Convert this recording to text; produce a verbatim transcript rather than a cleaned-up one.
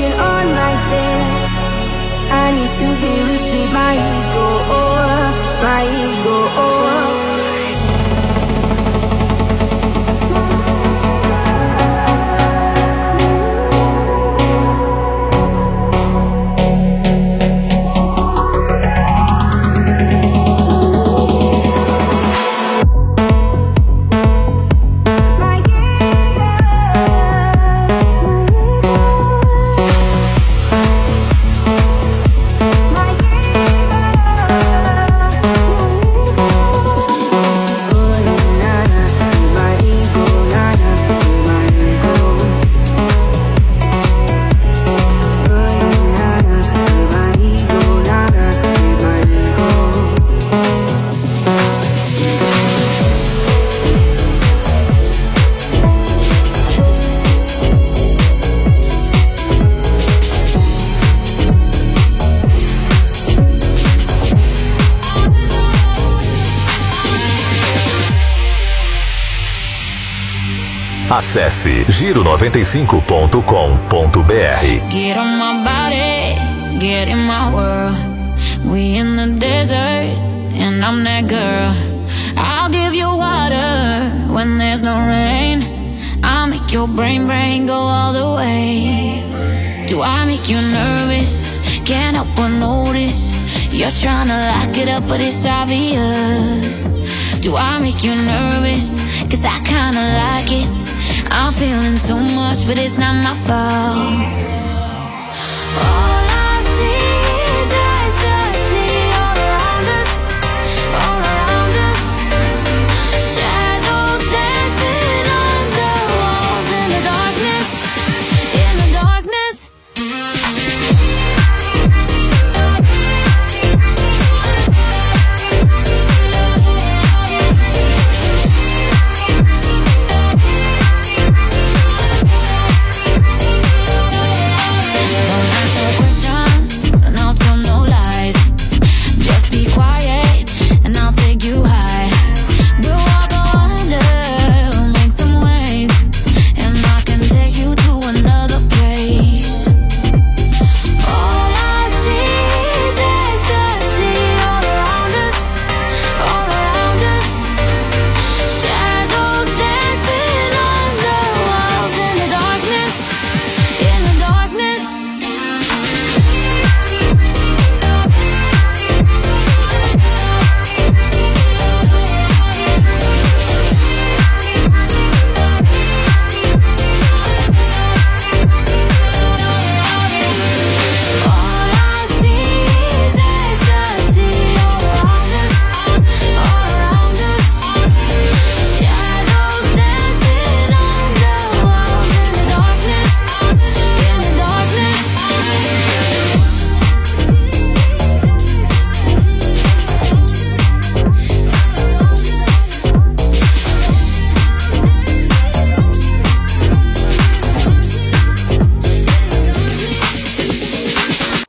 talking all night then. I need to hear it feed my ego, oh, my ego, oh. Acesse giro noventa e cinco ponto com ponto br. Get on my body, get in my world. We in the desert, and I'm that girl. I'll give you water when there's no rain. I'll make your brain brain go all the way. Do I make you nervous? Can't help but notice you're trying to lock it up, but it's obvious. Do I make you nervous? Cause I kinda like it. I'm feeling too much, but it's not my fault.